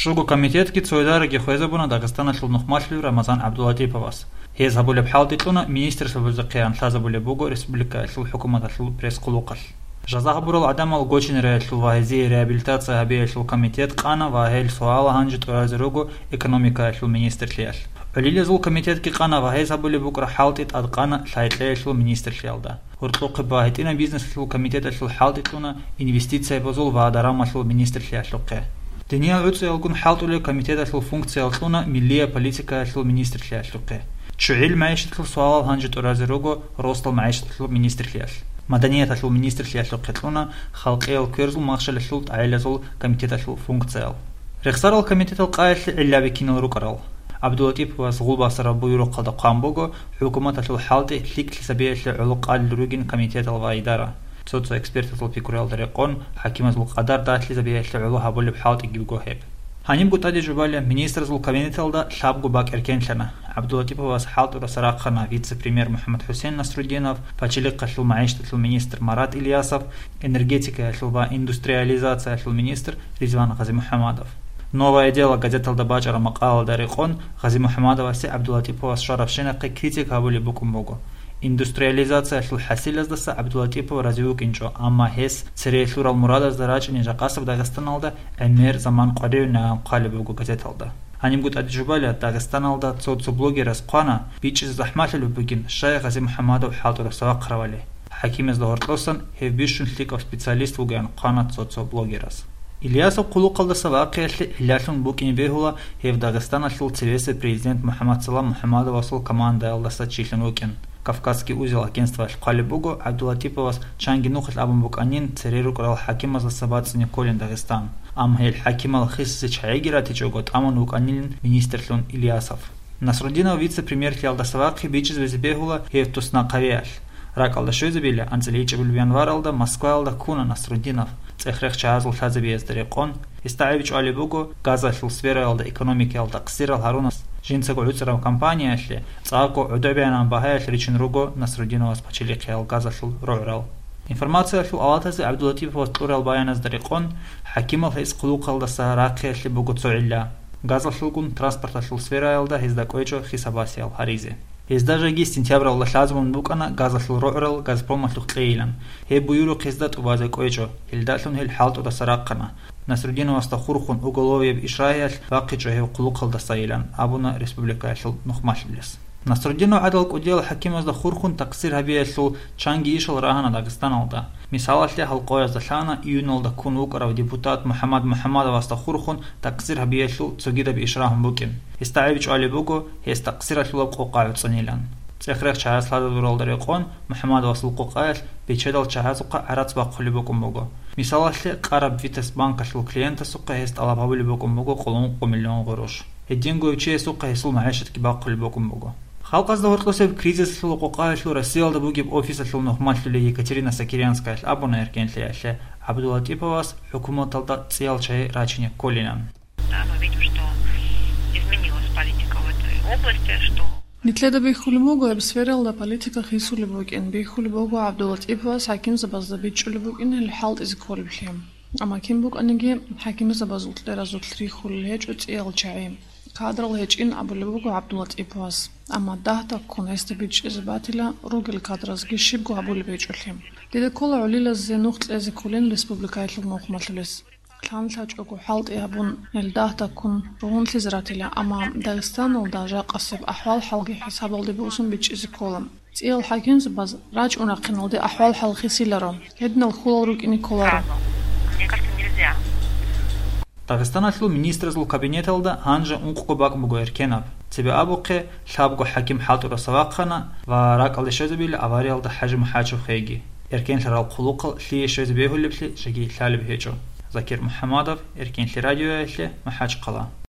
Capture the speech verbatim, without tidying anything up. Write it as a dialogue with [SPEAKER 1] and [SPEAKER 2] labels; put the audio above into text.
[SPEAKER 1] Шугу комитетки цойдараги хойзабуна Дагестана шлунухмашлю Рамазан Абдулатиповас. Хез забуле бхалтитуна министерство бузакиян лазабуле бугу республика шлу хукумата шлу пресс-клукал. Жазахбурал адамал гочинере шлу вази реабилитация абе шлу комитет қана вахел суала ханжи туразиругу экономика шлу министр шлиял. Олиле зул комитетки қана вахел забуле букра халтит ад қана шайтле шлу министр шлиялда. Уртлуқи бахитина бизнес шлу комитета шлу халтитуна инвестиция бозул ваадарама шлу министр шлия шлуқе. Дения уцу ялгун халтуле комитета шлу функция шлуна миллия политика шлу министр шлия шлуқе. Чуил маишт шлу суал ханжи туразиругу ростал маишт шлу министр шлиял. Маданият шлу министр шлия шлуқе шлуна халқел кверзул махшал шлу айлазул комитета шлу функция. Рехсарал комитета қайшли илляби кинал рукарал. Абдулатипов غلبة سرابيرو قد قام بوجو حكومة الحالة ليك لسبيل علق الروجين كميتة الغايدارة صوت إكسبرت الفكرة الدرقون حكيمة القدر دات لسبيل علوها بول بحالة يجيبو هب هنيم قطع جبالة مينستر الكابينة الدا شاب باك إركان لنا Абдулатипов حالة رسراق خنا فيتس بريمير محمد حسين نصرالدينов فشلق شلو معيشة المينستر مرات إلياسов энергетика шелба индустриализация шел министр Ризван Гази Мухаммадов. Новое дело газета Алдабачара Макала Дарихон Гази Мухаммадова си Абдулатипова Шарафшинақи критика були букумбогу. Индустриализация шл хасилаздаса Абдулатипова развивкинчо, амма хес цере шурал мурадаз дарачини жақасов Дагестаналда эмер заман қадеуна қалибугу газеталда. Аним гуд аджубаля Дагестаналда цоцу блогерас қана бичиз захматилу бугин Шай Гази Мухаммадов халтура савақравали. Хакимез дохортлосан хевбишун шликов специалист вуган қана цоцу блогерас. Ильясов кулукалда савақиялли Ильяшун букин вехула хев Дагестана шул цивесе президент Мухаммад Салам Мухаммадов асул команда ялдаса чишлен укен. Кавказский узел агентства Шқалибугу Абдулатиповас чанги нухал абун буканин цереру крал хакима за сабацни колин Дагестан. Амхел хакима лхисси чайгира тичогот аман буканин министр лун Ильясов. Насрудинов вице-премьер ялда савақи бичиз везбехула хев тусна кавиал. Рак алда шойзабили анцеличи бульвянвар алда Москва алда куна Насрудинов. Цехрех чаазл хазаби эстерекон Истаевич Алибугу газа шул сфера алда экономики алда қсирал харунас жинцаго уцрав компания шли цаако удобянан бахая шричин руго Насрудинова спачили қиял газа шул руурал. Информация шул алатази Абдулатипов турал баяназ дарекон хакимал хис қулуқ алда сарақия шли бугу цуилля. Газа шулгун транспорта шул сфера алда хиздакойчо хисабасиал харизи. Хезда жаги сентябрь алла шазмун букана газа шул руурал газпром ашлуқ қейлан. Хе буюру хиздат убазе койчо хилдатлун хил халт ода сараққана. Насрудинова стахурхун уголовьев ишраял вақичо хев қулуқ алда саилан. Абуна республика шул нухмашлилес. Насрудинов адал кудел хакимаз да хурхун тақсир хабия шул чанги ишал рахана Дагестан алда. Мисал ашли халқоя зашлана июн алда кун уқарав депутат Мухаммад Мухаммадов астахурхун тақсир хабия шул цугида би ишрахун букин. Истаевич Алибугу хес тақсир шул қоқау цанилан. Цехрех чаас лада дурал дариқон Мухаммад васыл қоқаял бечедал чаазуқа арац баққули букун бугу. Мисал ашли қараб Витес банка шул клиента суқа хес талабабули букун бугу қолун миллион ғуруш. Эддингу уче суқа хесул маишатки баққули букун бугу. Халқазда ортосев кризис шул қоқаял шул Россиялда бугиб офиса шул нухмашлили Екатерина Сакирянская абуна эркенли ашли Абдулатиповас хукуматалда циял чай рачине колинан.
[SPEAKER 2] Да, мы видим, что изменилась политика в этой области, что
[SPEAKER 3] Нитледа бихулибугу ебсфералда политика хисулибуг ин бихулибугу Абдулатиповас хаким забаздабичулибуг ин الحالت از колбхим. Ама кимбуг аниги хаким забазутлер азутлри хуллеч уциял чаим. Кадрал хеч ин абулибугу Абдулатиповас. Ама дахта конестабич избатила ругел кадраз гишибгу абулибичулхим. Дида кола улила зенухт эзекулин республика итлуг мохматлес. Кланлач оку халт ябун элдахта кун ругунтли зратила ама Дагестан алда қасиб ахвал халги хисабалди бусун бич изиколам. Циял хаким забаз рач унақиналди ахвал халги силаром. Хеднал хулал рук ини коларом.
[SPEAKER 2] мне кажется, нельзя.
[SPEAKER 1] Дагестан ашлу министр зл кабинет алда ханжа унқуку бак бугу эркенаб. Тебе абуқе шабгу хаким халтура савақхана ва рак алда шозабили авария алда хажим хачу хейги. Эркен ларал қулуқал шлие шозабехулибли шаги лалиб хечо. Закир Мухаммадов, Эркенли радио Эхле, Махач Кала.